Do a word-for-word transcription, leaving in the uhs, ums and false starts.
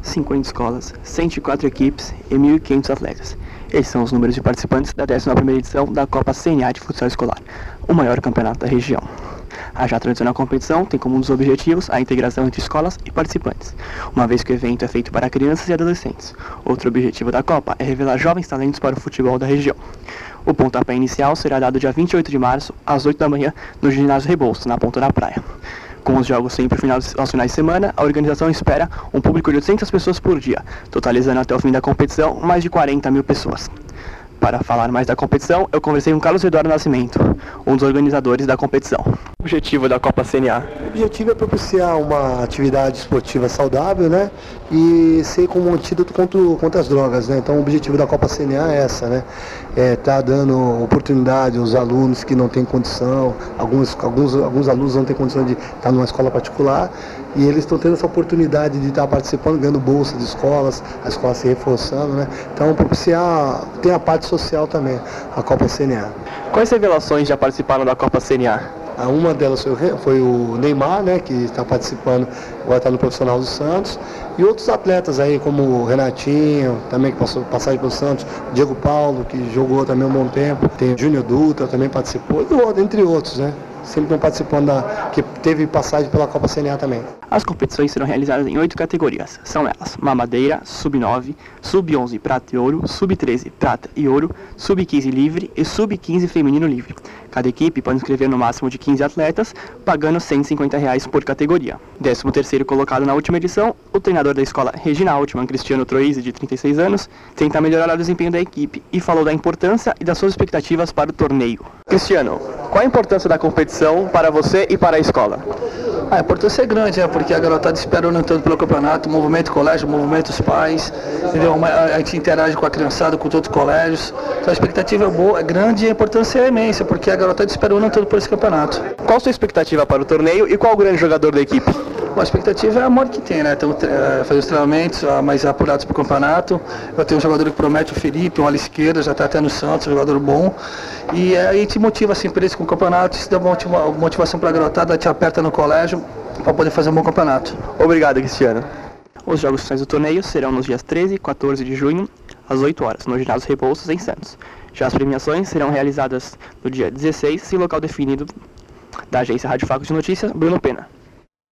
cinquenta escolas, cento e quatro equipes e mil e quinhentos atletas. Esses são os números de participantes da décima primeira edição da Copa C N A de Futsal Escolar, o maior campeonato da região. A já tradicional competição tem como um dos objetivos a integração entre escolas e participantes, uma vez que o evento é feito para crianças e adolescentes. Outro objetivo da Copa é revelar jovens talentos para o futebol da região. O pontapé inicial será dado dia vinte e oito de março, às oito da manhã, no ginásio Rebouças, na Ponta da Praia. Com os jogos sempre aos finais de semana, a organização espera um público de oitocentas pessoas por dia, totalizando até o fim da competição mais de quarenta mil pessoas. Para falar mais da competição, eu conversei com Carlos Eduardo Nascimento, um dos organizadores da competição. O objetivo da Copa C N A? O objetivo é propiciar uma atividade esportiva saudável, né? E ser como um antídoto contra, contra as drogas, né? Então o objetivo da Copa C N A é essa, né? É tá dando oportunidade aos alunos que não têm condição, alguns, alguns, alguns alunos não têm condição de estar numa escola particular, e eles estão tendo essa oportunidade de estar participando, ganhando bolsa de escolas, a escola se reforçando, né? Então propiciar, tem a parte social também, a Copa C N A. Quais revelações já participaram da Copa C N A? Uma delas foi o Neymar, né, que está participando, agora está no Profissional do Santos, e outros atletas aí, como o Renatinho, também que passou passagem pelo Santos, Diego Paulo, que jogou também um bom tempo, tem o Júnior Dutra, também participou, entre outros, né? Sempre estão participando da, que teve passagem pela Copa C N A também. As competições serão realizadas em oito categorias. São elas: mamadeira, sub nove, sub onze prata e ouro, sub treze prata e ouro, sub quinze livre e sub quinze feminino livre. Cada equipe pode inscrever no máximo de quinze atletas, pagando cento e cinquenta reais por categoria. décimo terceiro colocado na última edição, o treinador da escola Regina Altman, Cristiano Troisi, de trinta e seis anos, tenta melhorar o desempenho da equipe e falou da importância e das suas expectativas para o torneio. Cristiano, qual a importância da competição para você e para a escola? A importância é grande, né? Porque a garotada esperando tanto pelo campeonato, o movimento colégio, o movimento os pais, entendeu? A gente interage com a criançada, com todos os colégios. Então a expectativa é boa, é grande e a importância é imensa, porque a garotada esperando tanto por esse campeonato. Qual a sua expectativa para o torneio e qual o grande jogador da equipe? Bom, a expectativa é a maior que tem, né? Então, é, fazer os treinamentos mais apurados para o campeonato. Eu tenho um jogador que promete, o Felipe, um ala esquerda, já está até no Santos, um jogador bom. E é, aí te motiva assim para esse com o campeonato, isso dá motiva, motivação para a garotada, te aperta no colégio para poder fazer um bom campeonato. Obrigado, Cristiano. Os jogos finais do torneio serão nos dias treze e quatorze de junho, às oito horas, no ginásio Rebouças, em Santos. Já as premiações serão realizadas no dia dezesseis, em local definido da agência Rádio Faco de Notícias, Bruno Pena.